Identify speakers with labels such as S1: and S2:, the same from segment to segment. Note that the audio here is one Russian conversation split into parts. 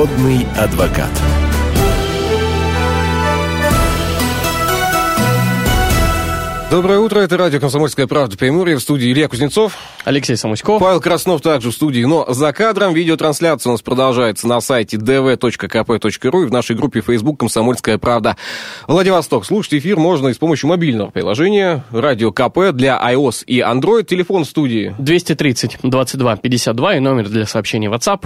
S1: Народный адвокат.
S2: Доброе утро, это радио «Комсомольская правда» Приморье, в студии Илья Кузнецов,
S3: Алексей Самуськов,
S2: Павел Краснов также в студии, но за кадром. Видеотрансляция у нас продолжается на сайте dv.kp.ru и в нашей группе Facebook «Комсомольская правда» Владивосток. Слушать эфир можно и с помощью мобильного приложения «Радио КП» для iOS и Android. Телефон в студии
S3: 230-22-52 и номер для сообщений WhatsApp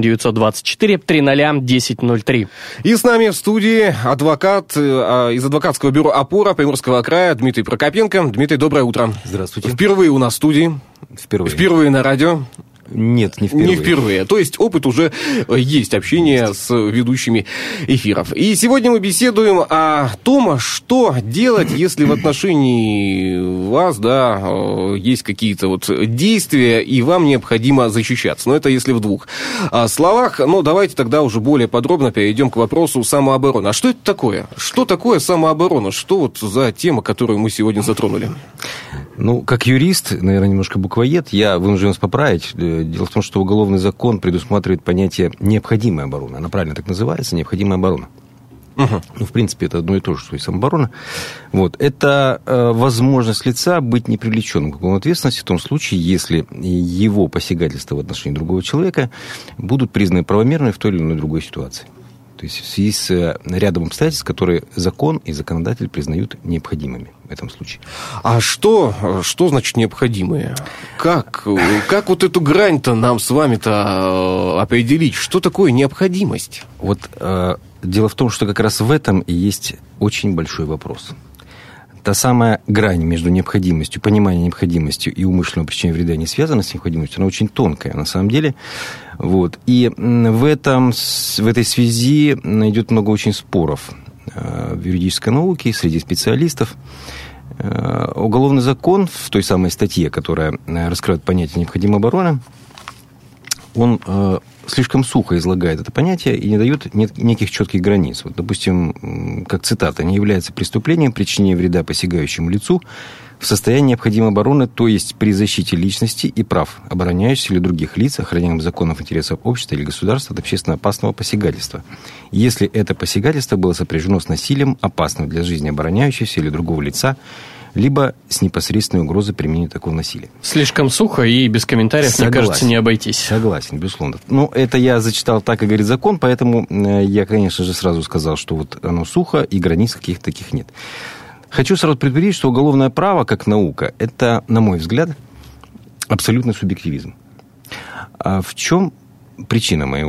S3: 8-924-300-1003.
S2: И с нами в студии адвокат из адвокатского бюро «Опора» Приморского края Дмитрий Прокопенко. Дмитрий, доброе утро.
S4: Здравствуйте.
S2: Впервые у нас в студии. Впервые на радио.
S4: Нет, не впервые.
S2: Не впервые. То есть опыт уже есть, общение с ведущими эфиров. И сегодня мы беседуем о том, что делать, если в отношении вас, есть какие-то вот действия, и вам необходимо защищаться. Но это если в двух словах. Но давайте тогда уже более подробно перейдем к вопросу самообороны. А что это такое? Что такое самооборона? Что вот за тема, которую мы сегодня затронули?
S4: Как юрист, наверное, немножко буквоед, я вынужден вас поправить. Дело в том, что уголовный закон предусматривает понятие необходимая оборона. Она правильно так называется, необходимая оборона. В принципе, это одно и то же, что и самооборона. Это возможность лица быть непривлеченным к уголовной ответственности в том случае, если его посягательства в отношении другого человека будут признаны правомерными в той или иной другой ситуации. То есть в связи с рядом обстоятельств, которые закон и законодатель признают необходимыми в этом случае.
S2: А что значит необходимые? Как вот эту грань-то нам с вами-то определить? Что такое необходимость?
S4: Дело в том, что как раз в этом и есть очень большой вопрос. Та самая грань между необходимостью, пониманием необходимости и умышленного причинения вреда не связана с необходимостью, она очень тонкая на самом деле. И в этой связи идет много очень споров в юридической науке, среди специалистов. Уголовный закон в той самой статье, которая раскрывает понятие необходимой обороны, он слишком сухо излагает это понятие и не дает неких четких границ. Допустим, как цитата, «не является преступлением причинения вреда посягающему лицу в состоянии необходимой обороны, то есть при защите личности и прав обороняющихся или других лиц, охраняемых законов интересов общества или государства от общественно опасного посягательства, если это посягательство было сопряжено с насилием, опасным для жизни обороняющегося или другого лица, либо с непосредственной угрозой применения такого насилия».
S3: Слишком сухо и без комментариев,
S4: Согласен.
S3: Мне кажется, не обойтись.
S4: Согласен, безусловно. Это я зачитал так, как говорит закон, поэтому я, конечно же, сразу сказал, что оно сухо, и границ каких-то таких нет. Хочу сразу предупредить, что уголовное право, как наука, это, на мой взгляд, абсолютный субъективизм. А в чем причина моих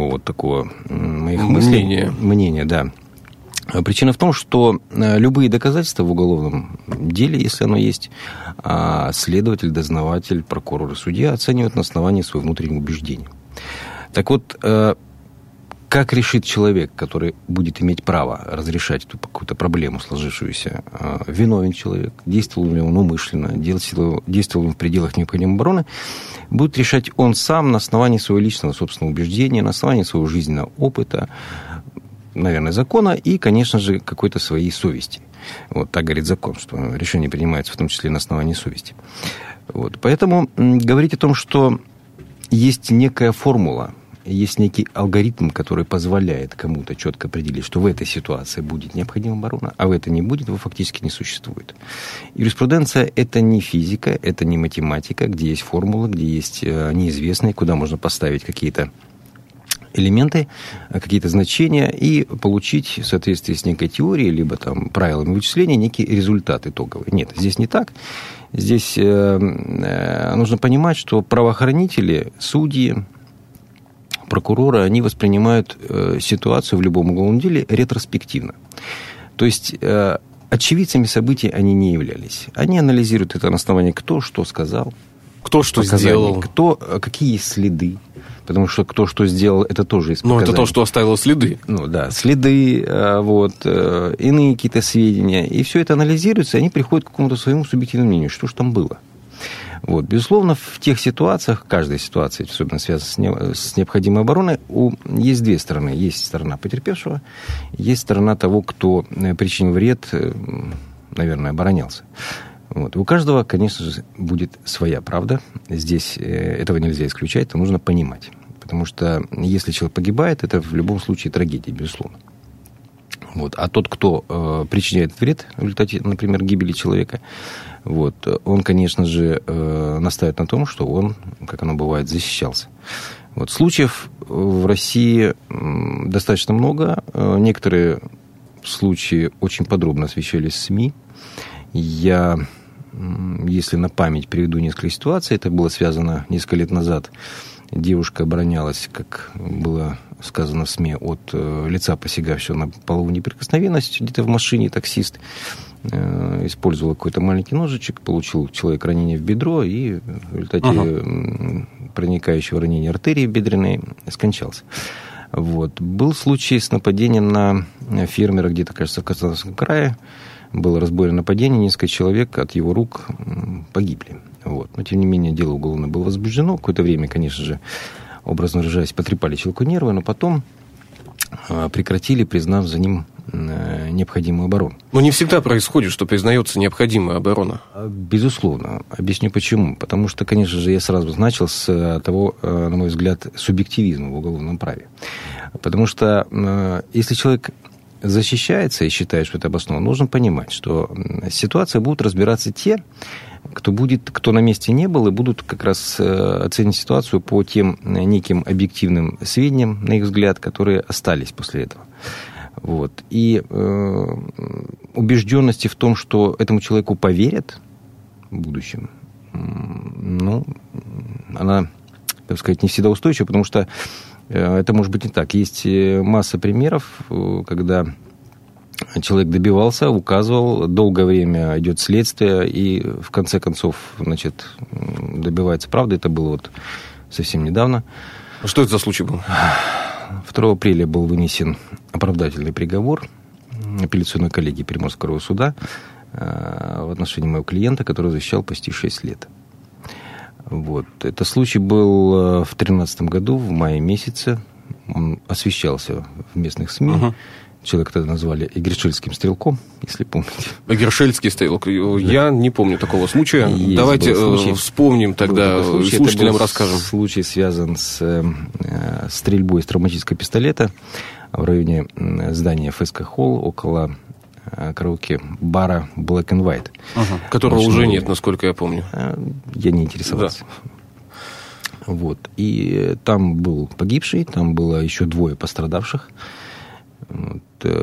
S4: мыслей? Мнения, да. Причина в том, что любые доказательства в уголовном деле, если оно есть, следователь, дознаватель, прокурор и судья оценивают на основании своего внутреннего убеждения. Так вот, как решит человек, который будет иметь право разрешать эту какую-то проблему, сложившуюся, виновен человек, действовал ли он умышленно, действовал он в пределах необходимой обороны, будет решать он сам на основании своего личного собственного убеждения, на основании своего жизненного опыта, наверное, закона и, конечно же, какой-то своей совести. Так говорит закон, что решение принимается в том числе на основании совести. Поэтому говорить о том, что есть некая формула, есть некий алгоритм, который позволяет кому-то четко определить, что в этой ситуации будет необходима оборона, а в этой не будет, его фактически не существует. Юриспруденция – это не физика, это не математика, где есть формулы, где есть неизвестные, куда можно поставить какие-то элементы, какие-то значения и получить в соответствии с некой теорией, либо правилами вычисления некий результат итоговый. Нет, здесь не так. Здесь нужно понимать, что правоохранители, судьи, прокуроры, они воспринимают ситуацию в любом уголовном деле ретроспективно. То есть очевидцами событий они не являлись. Они анализируют это на основании кто что сказал,
S2: кто что сделал,
S4: какие есть следы. Потому что кто что сделал, это тоже есть показания.
S2: Это то, что оставило следы.
S4: Следы, иные какие-то сведения. И все это анализируется, и они приходят к какому-то своему субъективному мнению, что же там было. Безусловно, в тех ситуациях, каждая ситуация, особенно связанная с необходимой обороной, есть две стороны. Есть сторона потерпевшего, есть сторона того, кто причинил вред, наверное, оборонялся. У каждого, конечно же, будет своя правда. Здесь этого нельзя исключать, это нужно понимать. Потому что если человек погибает, это в любом случае трагедия, безусловно. Вот. А тот, кто причиняет вред в результате, например, гибели человека, вот, он, конечно же, настаивает на том, что он, как оно бывает, защищался. Вот. Случаев в России достаточно много. Некоторые случаи очень подробно освещались в СМИ. Я, если на память приведу несколько ситуаций, это было связано несколько лет назад. Девушка оборонялась, как было сказано в СМИ, от лица, посягавшего на половую неприкосновенность. Где-то в машине таксист использовал какой-то маленький ножичек, получил человек ранение в бедро и в результате проникающего ранения артерии бедренной скончался. Вот. Был случай с нападением на фермера где-то, кажется, в Краснодарском крае. Было разбойное нападение, несколько человек от его рук погибли. Вот. Но, тем не менее, дело уголовно было возбуждено. Какое-то время, конечно же, образно выражаясь, потрепали человеку нервы, но потом прекратили, признав за ним необходимую оборону.
S2: Но не всегда происходит, что признается необходимая оборона.
S4: Безусловно. Объясню почему. Потому что, конечно же, я сразу начал с того, на мой взгляд, субъективизма в уголовном праве. Потому что если человек защищается и считает, что это обосновано, нужно понимать, что ситуация будут разбираться те, кто на месте не был, и будут как раз оценить ситуацию по тем неким объективным сведениям, на их взгляд, которые остались после этого. Вот. И убежденности в том, что этому человеку поверят в будущем, ну, она, так сказать, не всегда устойчива, потому что это может быть не так. Есть масса примеров, когда человек добивался, указывал, долгое время идет следствие, и в конце концов, значит, добивается правды. Это было вот совсем недавно.
S2: Что это за случай был?
S4: 2 апреля был вынесен оправдательный приговор апелляционной коллегии Приморского суда в отношении моего клиента, который защищал почти 6 лет. Вот. Этот случай был в 2013 году, в мае месяце. Он освещался в местных СМИ. Человека тогда назвали Эгершельским стрелком, если помните.
S2: Эгершельский стрелок. Да. Я не помню такого случая.
S4: Есть.
S2: Давайте вспомним тогда, слушателям расскажем.
S4: Случай связан с стрельбой из травматического пистолета в районе здания ФСК Холл, около караоке-бара Black and White.
S2: Которого уже нет, насколько я помню.
S4: Я не интересовался. Да. Вот. И там был погибший, там было еще 2 пострадавших. Вот.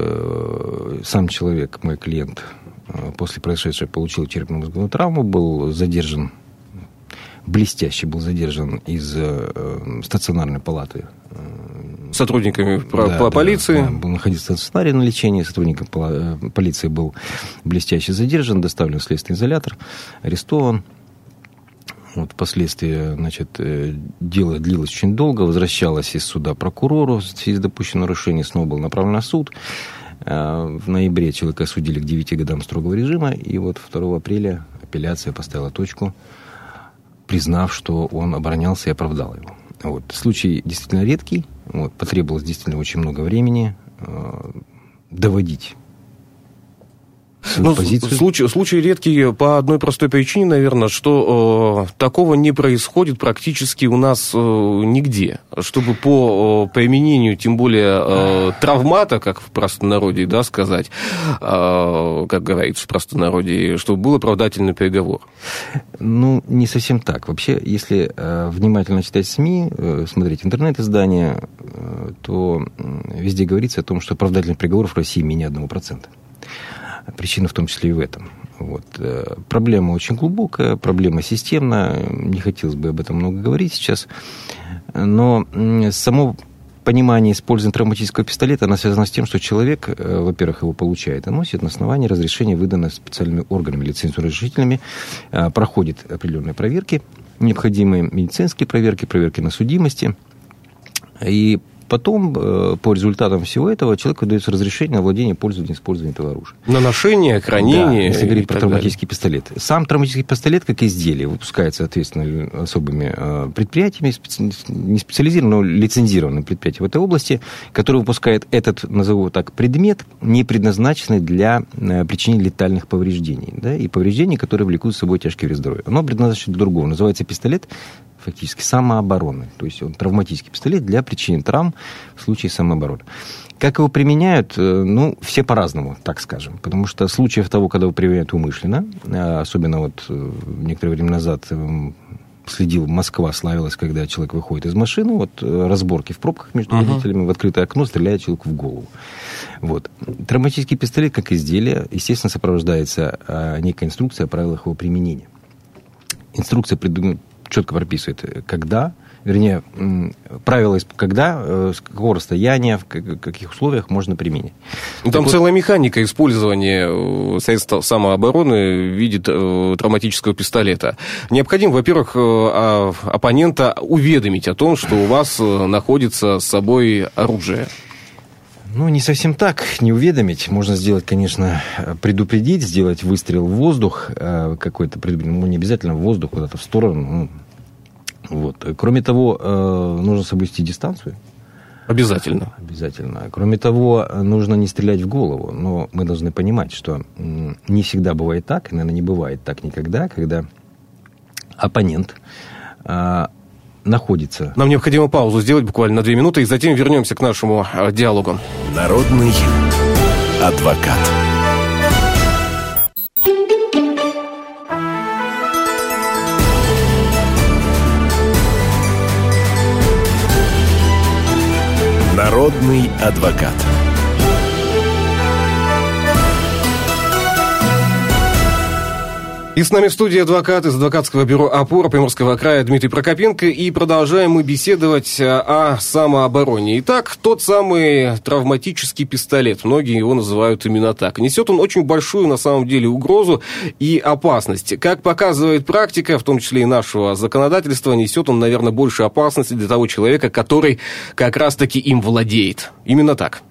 S4: Сам человек, мой клиент, после происшедшего получил черепно-мозговую травму, был задержан, блестяще был задержан из стационарной палаты.
S2: Сотрудниками полиции?
S4: Да, был находиться в стационаре на лечении, сотрудником полиции был блестяще задержан, доставлен в следственный изолятор, арестован. Вот, впоследствии, значит, дело длилось очень долго, возвращалось из суда прокурору в связи с допущенным нарушением, снова был направлен на суд. В ноябре человека осудили к 9 годам строгого режима, и вот 2 апреля апелляция поставила точку, признав, что он оборонялся и оправдал его. Вот. Случай действительно редкий, вот, потребовалось действительно очень много времени доводить
S2: случай редкий по одной простой причине, наверное, что такого не происходит практически у нас нигде. Чтобы по применению, тем более травмата, как в простонародье, да, сказать, как говорится в простонародье, чтобы был оправдательный приговор.
S4: Ну, не совсем так. Вообще, если внимательно читать СМИ, смотреть интернет-издания, то везде говорится о том, что оправдательный приговор в России менее 1%. Причина в том числе и в этом. Вот. Проблема очень глубокая, проблема системная. Не хотелось бы об этом много говорить сейчас. Но само понимание использования травматического пистолета, оно связано с тем, что человек, во-первых, его получает и носит на основании разрешения, выданного специальными органами, лицензионно-разрешительными, проходит определенные проверки, необходимые медицинские проверки, проверки на судимости. И потом, по результатам всего этого, человеку дается разрешение на владение, пользование, использование этого оружия.
S2: На ношение, хранение. Да,
S4: если говорить про травматический пистолет. Сам травматический пистолет, как изделие, выпускается, соответственно, особыми предприятиями, не специализированными, но лицензированными предприятиями в этой области, который выпускает этот, назову так, предмет, не предназначенный для причинения летальных повреждений. Да, и повреждений, которые влекут с собой тяжкий вред здоровью. Оно предназначено для другого. Называется пистолет фактически самообороны. То есть он травматический пистолет для причинения травм в случае самообороны. Как его применяют? Ну, все по-разному, так скажем. Потому что случаев того, когда его применяют умышленно, особенно вот некоторое время назад следил, Москва славилась, когда человек выходит из машины, вот разборки в пробках между водителями, в открытое окно стреляет человеку в голову. Вот. Травматический пистолет, как изделие, естественно, сопровождается некой инструкцией о правилах его применения. Инструкция четко прописывает, когда, вернее, правила, когда, с какого расстояния, в каких условиях можно применить.
S2: Там целая механика использования средств самообороны в виде травматического пистолета. Необходимо, во-первых, оппонента уведомить о том, что у вас находится с собой оружие.
S4: Ну, не совсем так, не уведомить. Можно сделать, конечно, предупредить, сделать выстрел в воздух какой-то, ну, не обязательно в воздух, куда-то в сторону. Вот. Кроме того, нужно соблюсти дистанцию.
S2: Обязательно.
S4: Обязательно. Кроме того, нужно не стрелять в голову. Но мы должны понимать, что не всегда бывает так, и, наверное, не бывает так никогда, когда оппонент находится.
S2: Нам необходимо паузу сделать буквально на 2 минуты, и затем вернемся к нашему диалогу.
S1: Народный адвокат. Народный адвокат.
S2: И с нами в студии адвокат из адвокатского бюро «Опора» Приморского края Дмитрий Прокопенко. И продолжаем мы беседовать о самообороне. Итак, тот самый травматический пистолет. Многие его называют именно так. Несет он очень большую, на самом деле, угрозу и опасность. Как показывает практика, в том числе и нашего законодательства, несет он, наверное, больше опасности для того человека, который как раз-таки им владеет. Именно так.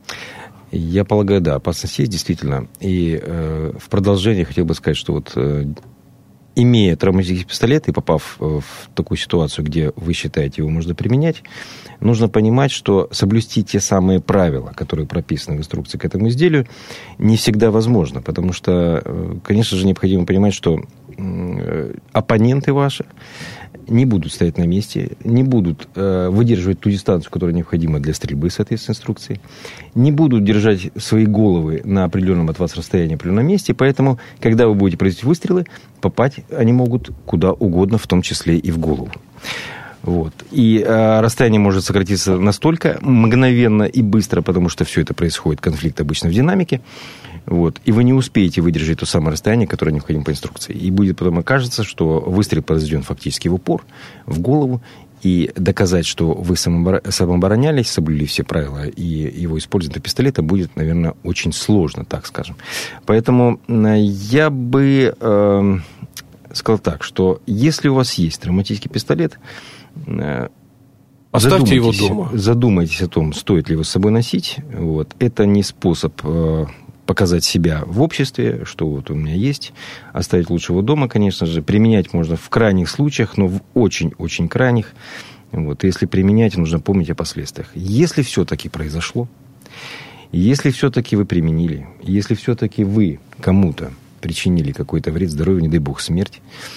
S4: Я полагаю, да, опасность есть действительно. И в продолжение хотел бы сказать, что вот имея травматический пистолет и попав в такую ситуацию, где вы считаете его можно применять, нужно понимать, что соблюсти те самые правила, которые прописаны в инструкции к этому изделию, не всегда возможно. Потому что, конечно же, необходимо понимать, что оппоненты ваши не будут стоять на месте, не будут выдерживать ту дистанцию, которая необходима для стрельбы, соответственно, инструкции, не будут держать свои головы на определенном от вас расстоянии, в определенном месте, поэтому, когда вы будете производить выстрелы, попасть они могут куда угодно, в том числе и в голову. Вот. И расстояние может сократиться настолько мгновенно и быстро, потому что все это происходит, конфликт обычно в динамике. Вот. И вы не успеете выдержать то самое расстояние, которое необходимо по инструкции. И будет потом окажется, что выстрел произведен фактически в упор, в голову. И доказать, что вы самооборонялись, соблюли все правила, и его использование пистолета будет, наверное, очень сложно, так скажем. Поэтому я бы сказал так, что если у вас есть травматический пистолет,
S2: оставьте его дома.
S4: Задумайтесь о том, стоит ли его с собой носить. Вот. Это не способ показать себя в обществе, что вот у меня есть. Оставить лучше его дома, конечно же. Применять можно в крайних случаях, но в очень-очень крайних. Вот. Если применять, нужно помнить о последствиях. Если все-таки произошло, если все-таки вы применили, если все-таки вы кому-то причинили какой-то вред здоровью, не дай бог, смерть,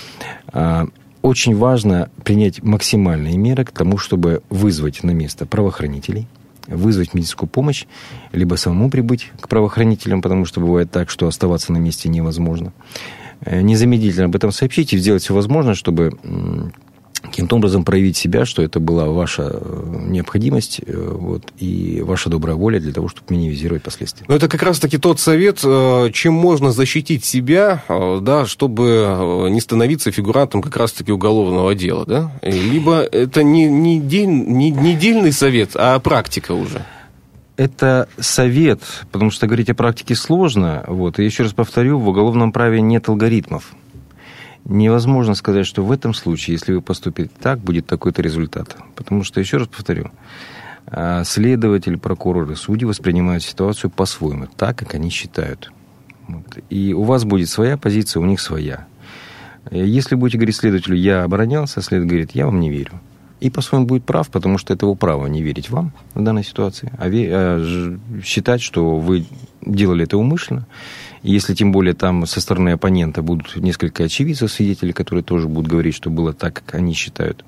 S4: очень важно принять максимальные меры к тому, чтобы вызвать на место правоохранителей, вызвать медицинскую помощь, либо самому прибыть к правоохранителям, потому что бывает так, что оставаться на месте невозможно. Незамедлительно об этом сообщить и сделать все возможное, чтобы каким-то образом проявить себя, что это была ваша необходимость вот, и ваша добрая воля для того, чтобы минимизировать последствия.
S2: Но это как раз-таки тот совет, чем можно защитить себя, да, чтобы не становиться фигурантом как раз-таки уголовного дела. Да? Либо это не дельный совет, а практика уже.
S4: Это совет, потому что говорить о практике сложно. Вот. И еще раз повторю, в уголовном праве нет алгоритмов. Невозможно сказать, что в этом случае, если вы поступите так, будет такой-то результат. Потому что, еще раз повторю, следователь, прокуроры, судьи воспринимают ситуацию по-своему, так, как они считают. Вот. И у вас будет своя позиция, у них своя. Если будете говорить следователю, я оборонялся, следователь говорит, я вам не верю. И по-своему будет прав, потому что это его право не верить вам в данной ситуации, а считать, что вы делали это умышленно, Если тем более там со стороны оппонента будут несколько очевидцев, свидетелей, которые тоже будут говорить, что было так, как они считают.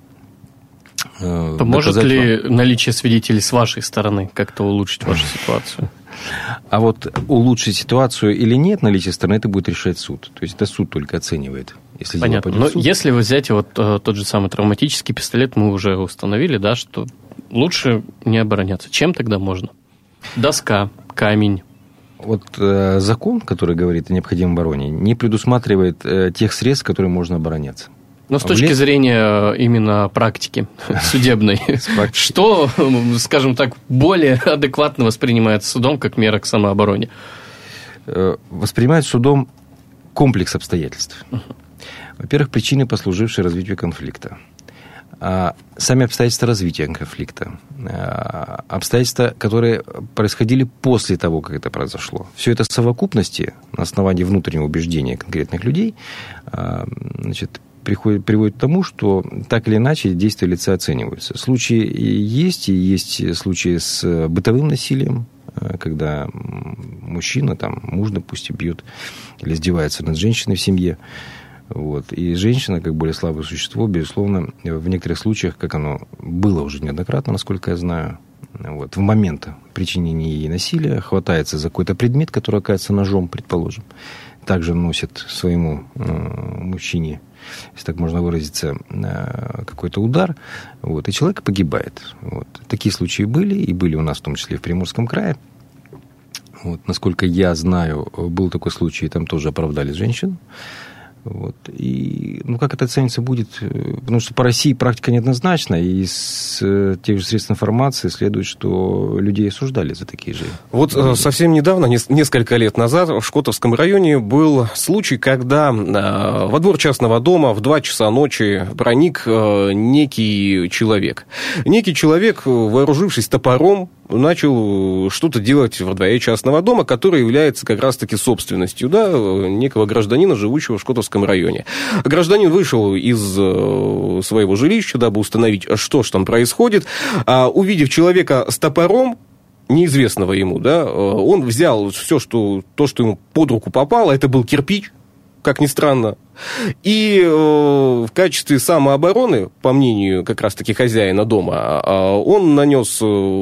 S3: Поможет ли наличие свидетелей с вашей стороны как-то улучшить вашу ситуацию?
S4: А вот улучшить ситуацию или нет, наличие стороны, это будет решать суд. То есть это суд только оценивает. Если
S3: понятно. Но если вы взять вот тот же самый травматический пистолет, мы уже установили, да, что лучше не обороняться. Чем тогда можно? Доска, камень.
S4: Вот закон, который говорит о необходимой обороне, не предусматривает тех средств, которыми можно обороняться.
S3: Но с точки зрения именно практики судебной, что, скажем так, более адекватно воспринимается судом как мера к самообороне?
S4: Воспринимается судом комплекс обстоятельств. Во-первых, причины, послужившие развитию конфликта. Сами обстоятельства развития конфликта. Обстоятельства, которые происходили после того, как это произошло. Все это в совокупности, на основании внутреннего убеждения конкретных людей, значит, приводит к тому, что так или иначе действия лица оцениваются. Случаи есть, и есть случаи с бытовым насилием, когда мужчина, там, муж, допустим, бьет или издевается над женщиной в семье. Вот. И женщина, как более слабое существо, безусловно, в некоторых случаях, как оно было уже неоднократно, насколько я знаю, вот, в момент причинения ей насилия хватается за какой-то предмет, который оказывается ножом, предположим, также наносит своему мужчине, если так можно выразиться, какой-то удар, вот, и человек погибает. Вот. Такие случаи были, и были у нас в том числе в Приморском крае. Вот, насколько я знаю, был такой случай, там тоже оправдали женщину. Вот. И, как это ценится будет? Потому что по России практика неоднозначна, и из тех же средств информации следует, что людей осуждали за такие же.
S2: Вот совсем недавно, несколько лет назад, в Шкотовском районе был случай, когда во двор частного дома в 2 часа ночи проник некий человек. Некий человек, вооружившись топором, начал что-то делать во дворе частного дома, который является как раз-таки собственностью, да, некого гражданина, живущего в Шкотовском районе. Гражданин вышел из своего жилища, дабы установить, что ж там происходит. Увидев человека с топором, неизвестного ему, да, он взял все, что ему под руку попало, это был кирпич, как ни странно. И в качестве самообороны, по мнению как раз-таки хозяина дома, он нанес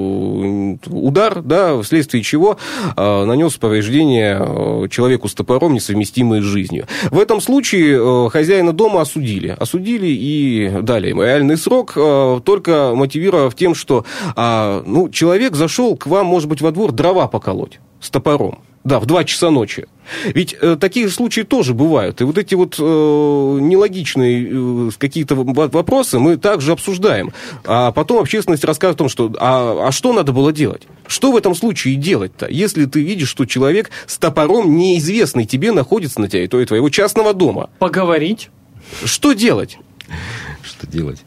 S2: удар, да, вследствие чего нанес повреждение человеку с топором, несовместимые с жизнью. В этом случае хозяина дома осудили и дали ему реальный срок, только мотивировав тем, что человек зашел к вам, может быть, во двор дрова поколоть с топором. Да, в 2 часа ночи. Ведь такие же случаи тоже бывают. И вот эти вот нелогичные какие-то вопросы мы также обсуждаем. А потом общественность рассказывает о том, что а что надо было делать? Что в этом случае делать-то, если ты видишь, что человек с топором неизвестный тебе находится на территории твоего частного дома?
S3: Поговорить.
S2: Что делать?
S4: Что делать?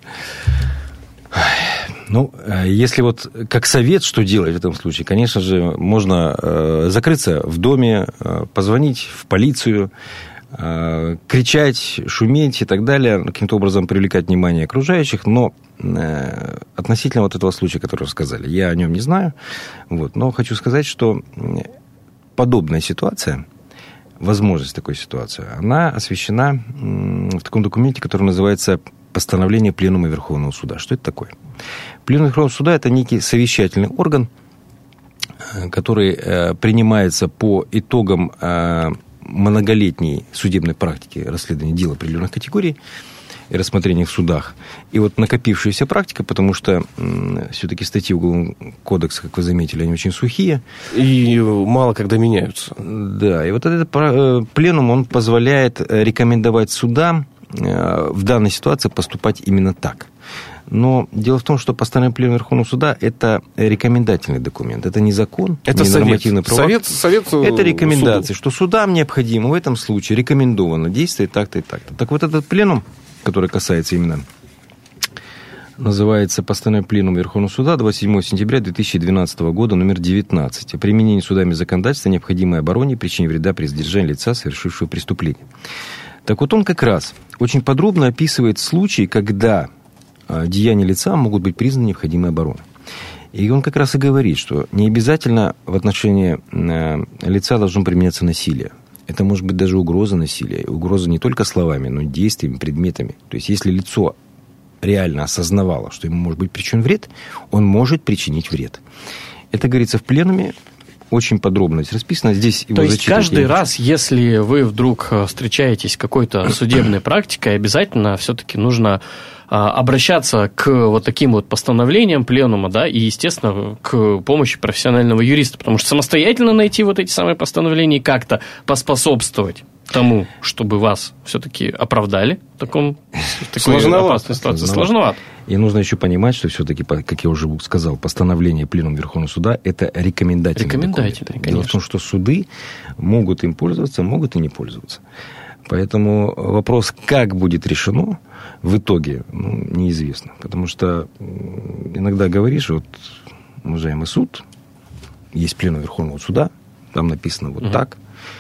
S4: Если вот как совет, что делать в этом случае, конечно же, можно закрыться в доме, позвонить в полицию, кричать, шуметь и так далее, каким-то образом привлекать внимание окружающих, но относительно вот этого случая, который рассказали, я о нем не знаю, но хочу сказать, что подобная ситуация, возможность такой ситуации, она освещена в таком документе, который называется «Постановление Пленума Верховного Суда». Что это такое? Пленум Верховного Суда – это некий совещательный орган, который принимается по итогам многолетней судебной практики расследования дел определенных категорий и рассмотрения в судах. И вот накопившаяся практика, потому что все-таки статьи Уголовного кодекса, как вы заметили, они очень сухие.
S2: И мало когда меняются.
S4: Да, и вот этот пленум, он позволяет рекомендовать судам в данной ситуации поступать именно так. Но дело в том, что постановление Пленума Верховного Суда – это рекомендательный документ. Это не закон,
S2: это
S4: не нормативный правовой.
S2: Совет
S4: это рекомендации,
S2: суду.
S4: Что судам необходимо в этом случае рекомендовано действовать так-то и так-то. Так вот этот пленум, который касается именно, называется «Постановление Пленума Верховного Суда 27 сентября 2012 года, номер 19. О применении судами законодательства, необходимой обороне, причине вреда при задержании лица, совершившего преступление». Так вот он как раз очень подробно описывает случаи, когда деяния лица могут быть признаны необходимой обороной. И он как раз и говорит, что не обязательно в отношении лица должно применяться насилие. Это может быть даже угроза насилия. Угроза не только словами, но и действиями, предметами. То есть, если лицо реально осознавало, что ему может быть причинен вред, он может причинить вред. Это говорится в пленуме, очень подробно здесь расписано. Здесь его
S3: то есть каждый раз, если вы вдруг встречаетесь с какой-то судебной практикой, обязательно все-таки нужно обращаться к вот таким вот постановлениям пленума, да, и, естественно, к помощи профессионального юриста, потому что самостоятельно найти вот эти самые постановления и как-то поспособствовать тому, чтобы вас все-таки оправдали в такой опасной ситуации, сложновато.
S4: И нужно еще понимать, что все-таки, как я уже сказал, постановление Пленума Верховного Суда – это рекомендательный документ. Дело в том, что суды могут им пользоваться, могут и не пользоваться. Поэтому вопрос, как будет решено, в итоге неизвестно. Потому что иногда говоришь, вот, уважаемый суд, есть Пленум Верховного Суда, там написано вот так.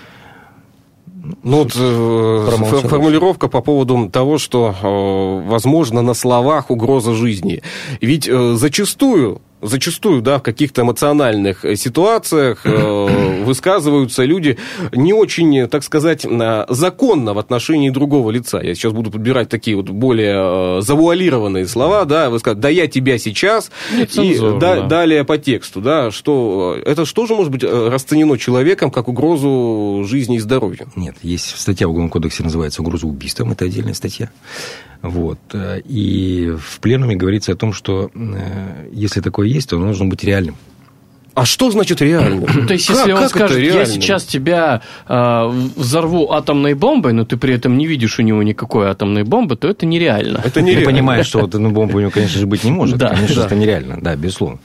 S2: Ну, вот формулировка по поводу того, что, возможно, на словах угроза жизни. Ведь зачастую, да, в каких-то эмоциональных ситуациях высказываются люди не очень, так сказать, законно в отношении другого лица. Я сейчас буду подбирать такие вот более завуалированные слова, да, высказывать, да я тебя сейчас, далее по тексту, да, что это что же может быть расценено человеком как угрозу жизни и здоровью?
S4: Нет, есть статья в Уголовном кодексе, называется «Угроза убийством», это отдельная статья. Вот. И в пленуме говорится о том, что если такое есть, то оно должно быть реальным.
S2: А что значит реально?
S3: То есть, если он скажет, я сейчас тебя взорву атомной бомбой, но ты при этом не видишь у него никакой атомной бомбы, то это нереально.
S4: Это нереально. Ты понимаешь, что атомной бомбы у него, конечно же, быть не может. Да, конечно, это нереально, да, безусловно.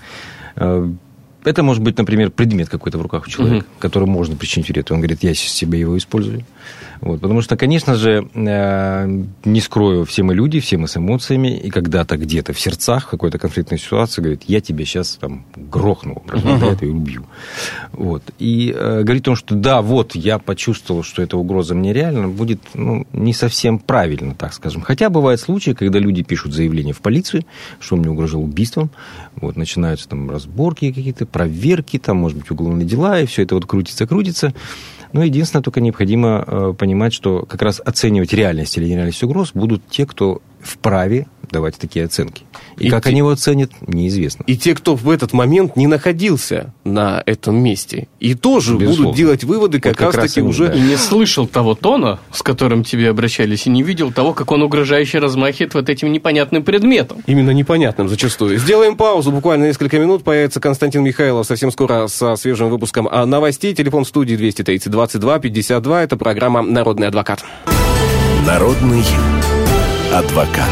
S4: Это может быть, например, предмет какой-то в руках у человека, который можно причинить вред. Он говорит, я себе его использую. Вот. Потому что, конечно же, не скрою, все мы люди, все мы с эмоциями, и когда-то где-то в сердцах, в какой-то конфликтной ситуации, говорит, я тебя сейчас там грохну, и убью. Вот. И говорит о том, что да, вот, я почувствовал, что эта угроза мне реально, будет не совсем правильно, так скажем. Хотя бывают случаи, когда люди пишут заявление в полицию, что он мне угрожал убийством, вот, начинаются там разборки какие-то, проверки, там, может быть, уголовные дела, и все это вот крутится. Но единственное, только необходимо понимать, что как раз оценивать реальность или нереальность угроз будут те, кто вправе давать такие оценки. И как они его оценят, неизвестно.
S2: И те, кто в этот момент не находился на этом месте, и тоже будут делать выводы как раз-таки уже...
S3: И не слышал того тона, с которым к тебе обращались, и не видел того, как он угрожающе размахивает вот этим непонятным предметом.
S2: Именно непонятным зачастую. Сделаем паузу, буквально несколько минут. Появится Константин Михайлов совсем скоро со свежим выпуском новостей. Телефон в студии 230-22-52. Это программа «Народный адвокат».
S1: Народный адвокат.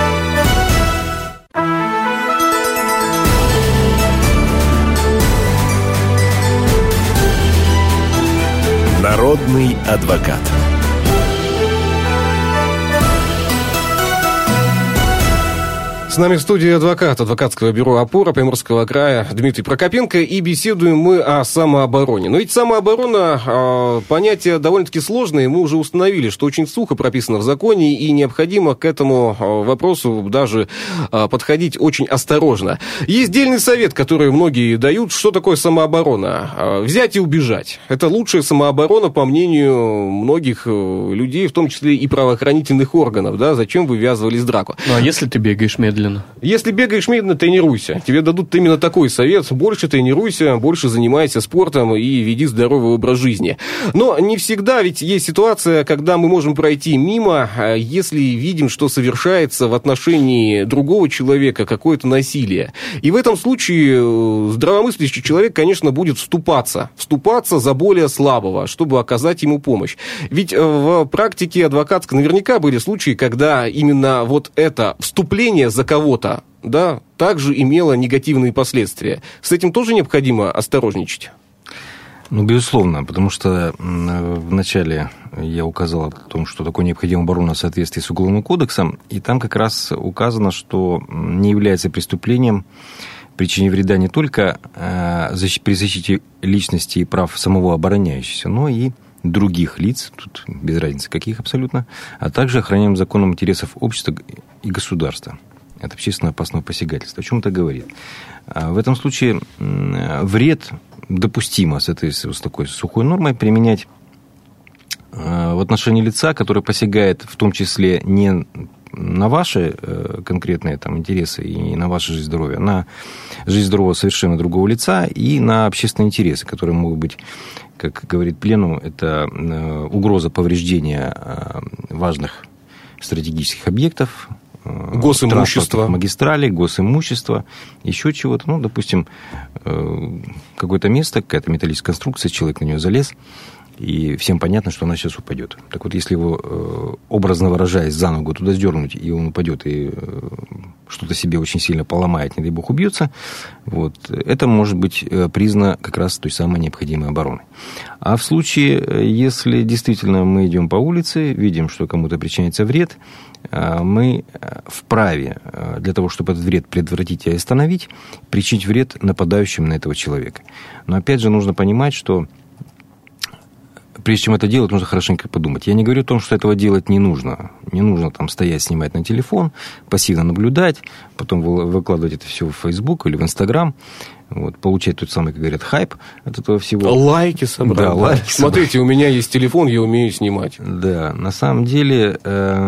S1: Народный адвокат.
S2: С нами в студии адвокат адвокатского бюро «Опора» Приморского края Дмитрий Прокопенко, и беседуем мы о самообороне. Но ведь самооборона понятие довольно-таки сложное, и мы уже установили, что очень сухо прописано в законе, и необходимо к этому вопросу даже подходить очень осторожно. Есть дельный совет, который многие дают, что такое самооборона. Взять и убежать. Это лучшая самооборона, по мнению многих людей, в том числе и правоохранительных органов. Да? Зачем вы ввязывались в драку?
S3: Ну, а если ты бегаешь медленно?
S2: Если бегаешь медленно, тренируйся. Тебе дадут именно такой совет. Больше тренируйся, больше занимайся спортом и веди здоровый образ жизни. Но не всегда, ведь есть ситуация, когда мы можем пройти мимо, если видим, что совершается в отношении другого человека какое-то насилие. И в этом случае здравомыслящий человек, конечно, будет вступаться за более слабого, чтобы оказать ему помощь. Ведь в практике адвокатской наверняка были случаи, когда именно вот это вступление за кого-то, да, также имело негативные последствия. С этим тоже необходимо осторожничать.
S4: Ну, безусловно, потому что вначале я указал о том, что такое необходима оборона в соответствии с Уголовным кодексом, и там как раз указано, что не является преступлением причине вреда не только при защите личности и прав самого обороняющегося, но и других лиц, тут без разницы каких абсолютно, а также охраняем законом интересов общества и государства. Это общественно опасное посягательство. О чем это говорит? В этом случае вред допустимо с такой сухой нормой применять в отношении лица, которое посягает в том числе не на ваши конкретные там интересы и не на вашу жизнь здоровья, а на жизнь здорового совершенно другого лица и на общественные интересы, которые могут быть, как говорит пленум, это угроза повреждения важных стратегических объектов,
S2: госимущество,
S4: магистралей, госимущества, еще чего-то. Ну, допустим, какое-то место, какая-то металлическая конструкция, человек на нее залез, и всем понятно, что она сейчас упадет. Так вот, если его, образно выражаясь, за ногу туда сдернуть, и он упадет, и что-то себе очень сильно поломает, не дай бог убьется, вот, это может быть признано как раз той самой необходимой обороной. А в случае, если действительно мы идем по улице, видим, что кому-то причиняется вред, мы вправе для того, чтобы этот вред предотвратить и остановить, причинить вред нападающим на этого человека. Но опять же нужно понимать, что прежде чем это делать, нужно хорошенько подумать. Я не говорю о том, что этого делать не нужно. Не нужно там стоять, снимать на телефон, пассивно наблюдать, потом выкладывать это все в Facebook или в Instagram, вот, получать тот самый, как говорят, хайп от этого всего.
S2: Лайки собрать. Да, лайки. Смотрите, у меня есть телефон, я умею снимать.
S4: Да, на самом деле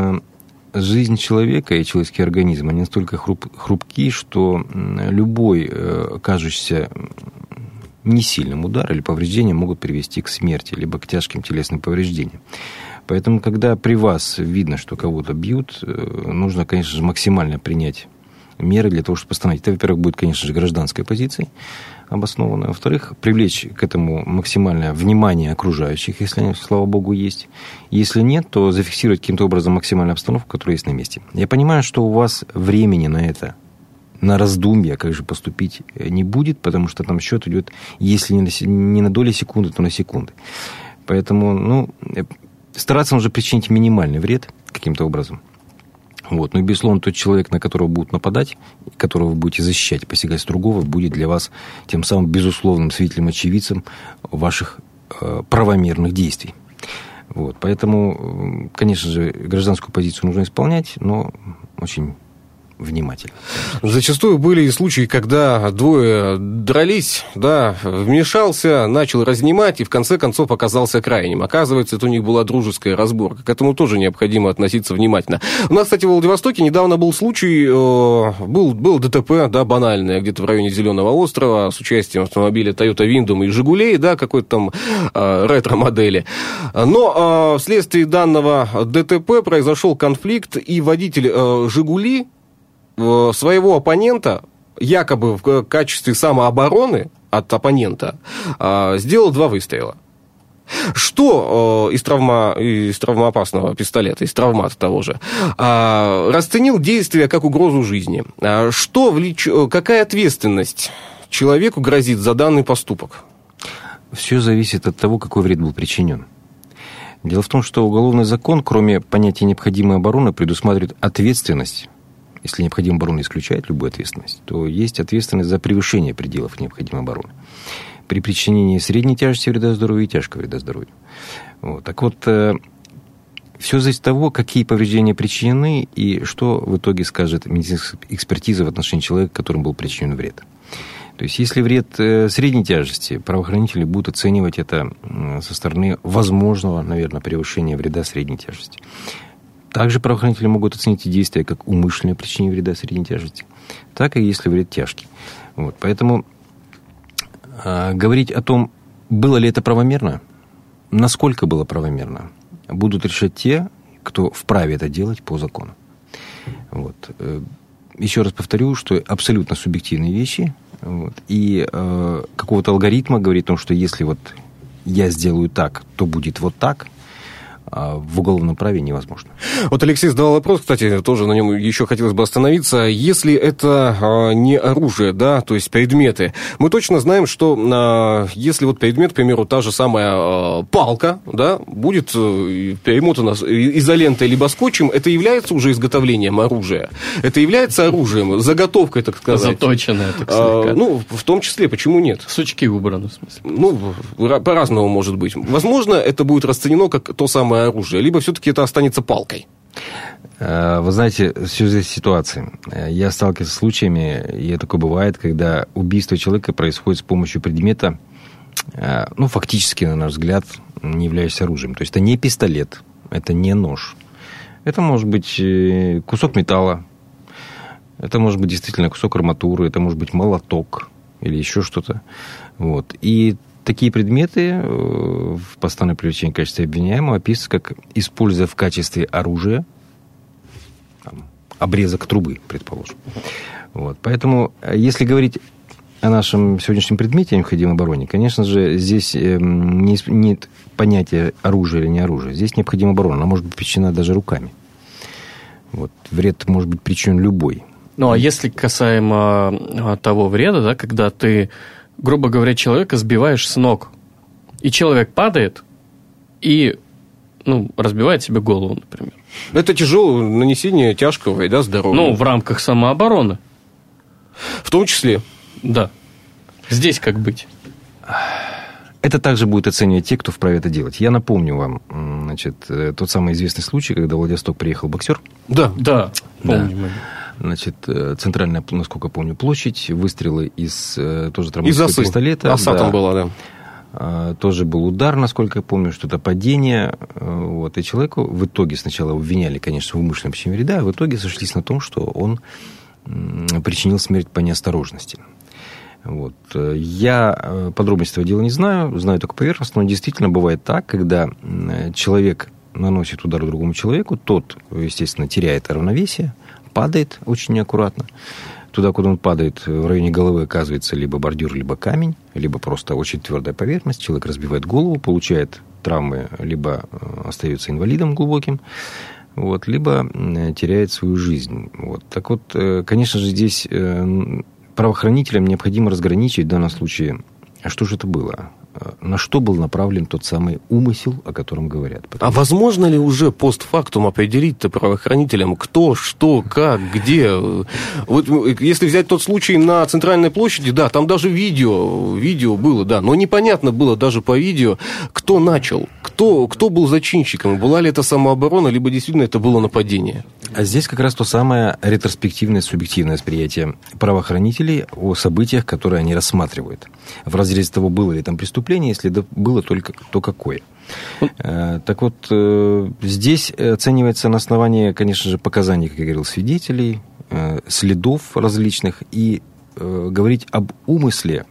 S4: жизнь человека и человеческий организм, они настолько хрупки, что любой кажущийся несильным удар или повреждением могут привести к смерти, либо к тяжким телесным повреждениям. Поэтому, когда при вас видно, что кого-то бьют, нужно, конечно же, максимально принять меры для того, чтобы остановить. Это, во-первых, будет, конечно же, гражданской позицией обоснованной. Во-вторых, привлечь к этому максимальное внимание окружающих, если они, слава богу, есть. Если нет, то зафиксировать каким-то образом максимальную обстановку, которая есть на месте. Я понимаю, что у вас времени на это, на раздумья, как же поступить, не будет, потому что там счет идет, если не на доли секунды, то на секунды. Поэтому, стараться нужно причинить минимальный вред каким-то образом. Вот. Ну и, безусловно, тот человек, на которого будут нападать, которого вы будете защищать, посягать с другого, будет для вас тем самым безусловным свидетелем-очевидцем ваших правомерных действий. Вот. Поэтому, конечно же, гражданскую позицию нужно исполнять, но очень внимательно.
S2: Зачастую были и случаи, когда двое дрались, да, вмешался, начал разнимать и в конце концов оказался крайним. Оказывается, это у них была дружеская разборка. К этому тоже необходимо относиться внимательно. У нас, кстати, в Владивостоке недавно был случай, был ДТП, да, банальное, где-то в районе Зеленого острова с участием автомобиля Toyota Windom и Жигулей, да, какой-то там ретро-модели. Но вследствие данного ДТП произошел конфликт, и водитель Жигули своего оппонента, якобы в качестве самообороны от оппонента, сделал 2 выстрела. Что из травмоопасного пистолета, из травмата того же, расценил действие как угрозу жизни. Какая ответственность человеку грозит за данный поступок?
S4: Все зависит от того, какой вред был причинен. Дело в том, что уголовный закон, кроме понятия необходимой обороны, предусматривает ответственность. Если необходимая оборона исключает любую ответственность, то есть ответственность за превышение пределов необходимой обороны при причинении средней тяжести вреда здоровью и тяжкого вреда здоровью. Вот. Так вот, все зависит от того, какие повреждения причинены и что в итоге скажет медицинская экспертиза в отношении человека, которому был причинен вред. То есть, если вред средней тяжести, правоохранители будут оценивать это со стороны возможного, наверное, превышения вреда средней тяжести. Также правоохранители могут оценить и действия как умышленное причинение вреда средней тяжести, так и если вред тяжкий. Вот. Поэтому говорить о том, было ли это правомерно, насколько было правомерно, будут решать те, кто вправе это делать по закону. Вот. Еще раз повторю, что абсолютно субъективные вещи. Вот. И какого-то алгоритма говорить о том, что если вот я сделаю так, то будет вот так, в уголовном праве невозможно.
S2: Вот Алексей задал вопрос, кстати, тоже на нем еще хотелось бы остановиться. Если это не оружие, да, то есть предметы, мы точно знаем, что если вот предмет, к примеру, та же самая палка, да, будет перемотана изолентой либо скотчем, это является уже изготовлением оружия. Это является оружием, заготовкой, так сказать.
S3: Заточенное, так сказать.
S2: В том числе, почему нет?
S3: Сучки убраны, в смысле.
S2: По-разному может быть. Возможно, это будет расценено как то самое оружие, либо все-таки это останется палкой.
S4: Вы знаете, все здесь ситуации. Я сталкивался с случаями, и такое бывает, когда убийство человека происходит с помощью предмета, фактически, на наш взгляд, не являющийся оружием. То есть это не пистолет, это не нож. Это может быть кусок металла, это может быть действительно кусок арматуры, это может быть молоток или еще что-то. Вот. И такие предметы в постановлении привлечения в качестве обвиняемого описываются как используя в качестве оружия обрезок трубы, предположим. Вот. Поэтому, если говорить о нашем сегодняшнем предмете, о необходимой обороне, конечно же, здесь нет понятия оружия или не оружия. Здесь необходима оборона. Она может быть причинена даже руками. Вот. Вред может быть причинен любой.
S3: Ну, а если касаемо того вреда, да, когда ты, грубо говоря, человека сбиваешь с ног, и человек падает и разбивает себе голову, например.
S2: Это тяжелое нанесение тяжкого вреда здоровью.
S3: В рамках самообороны.
S2: В том числе.
S3: Да. Здесь как быть?
S4: Это также будет оценивать те, кто вправе это делать. Я напомню вам, тот самый известный случай, когда в Владивосток приехал боксер.
S3: Да, помним.
S4: Да. Центральная, насколько помню, площадь, выстрелы из тоже травматического пистолета.
S2: Оса там была, да.
S4: Тоже был удар, насколько я помню, что-то падение. Вот. И человеку в итоге сначала обвиняли, конечно, в умышленном причинении вреда, а в итоге сошлись на том, что он причинил смерть по неосторожности. Вот. Я подробности этого дела не знаю только поверхностно, но действительно бывает так, когда человек наносит удар другому человеку, тот, естественно, теряет равновесие, падает очень неаккуратно. Туда, куда он падает, в районе головы оказывается либо бордюр, либо камень, либо просто очень твердая поверхность. Человек разбивает голову, получает травмы, либо остается инвалидом глубоким, вот, либо теряет свою жизнь. Вот. Так вот, конечно же, здесь правоохранителям необходимо разграничить в данном случае, а что же это было? На что был направлен тот самый умысел, о котором говорят.
S2: А возможно ли уже постфактум определить-то правоохранителям, кто, что, как, где? Вот если взять тот случай на Центральной площади, да, там даже видео было, да, но непонятно было даже по видео, кто начал, кто был зачинщиком, была ли это самооборона, либо действительно это было нападение.
S4: А здесь как раз то самое ретроспективное, субъективное восприятие правоохранителей о событиях, которые они рассматривают. В разрезе того, было ли там преступление, если было только, то какое. Так вот, здесь оценивается на основании, конечно же, показаний, как я говорил, свидетелей, следов различных, и говорить об умысле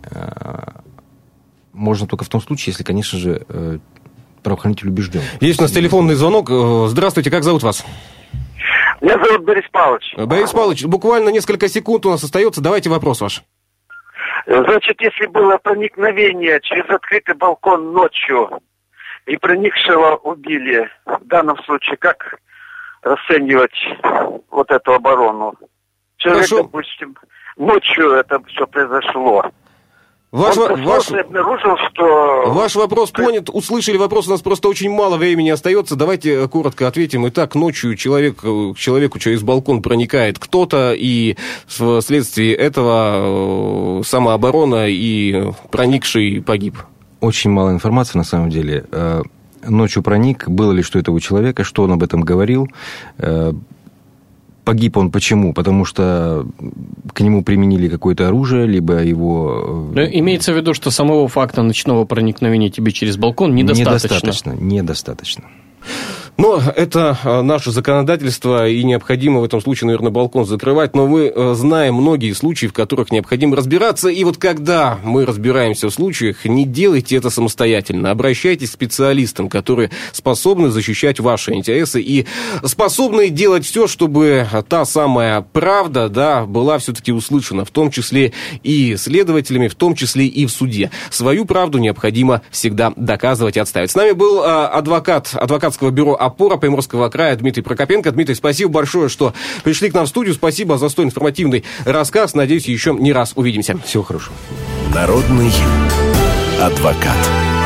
S4: можно только в том случае, если, конечно же, правоохранитель убежден.
S2: Есть у нас телефонный звонок. Здравствуйте, как зовут вас?
S5: Меня зовут Борис Павлович.
S2: Борис Павлович, буквально несколько секунд у нас остается. Давайте вопрос ваш.
S5: Значит, если было проникновение через открытый балкон ночью и проникшего убили, в данном случае как расценивать вот эту оборону? Человек,
S2: Хорошо.
S5: допустим, ночью это все произошло.
S2: Ваш
S5: обнаружил, что...
S2: Ваш вопрос понят, услышали вопрос, у нас просто очень мало времени остается. Давайте коротко ответим. Итак, ночью к человеку через балкон проникает кто-то, и вследствие этого самооборона, и проникший погиб.
S4: Очень мало информации на самом деле. Ночью проник, было ли что это у человека, что он об этом говорил. Погиб он почему? Потому что к нему применили какое-то оружие, либо его...
S3: Имеется в виду, что самого факта ночного проникновения тебе через балкон недостаточно.
S4: Недостаточно.
S2: Но это наше законодательство, и необходимо в этом случае, наверное, балкон закрывать. Но мы знаем многие случаи, в которых необходимо разбираться. И вот когда мы разбираемся в случаях, не делайте это самостоятельно. Обращайтесь к специалистам, которые способны защищать ваши интересы и способны делать все, чтобы та самая правда, да, была все-таки услышана, в том числе и следователями, в том числе и в суде. Свою правду необходимо всегда доказывать и отстаивать. С нами был адвокат адвокатского бюро «Опора» Приморского края Дмитрий Прокопенко. Дмитрий, спасибо большое, что пришли к нам в студию. Спасибо за столь информативный рассказ. Надеюсь, еще не раз увидимся.
S4: Всего хорошего.
S1: Народный адвокат.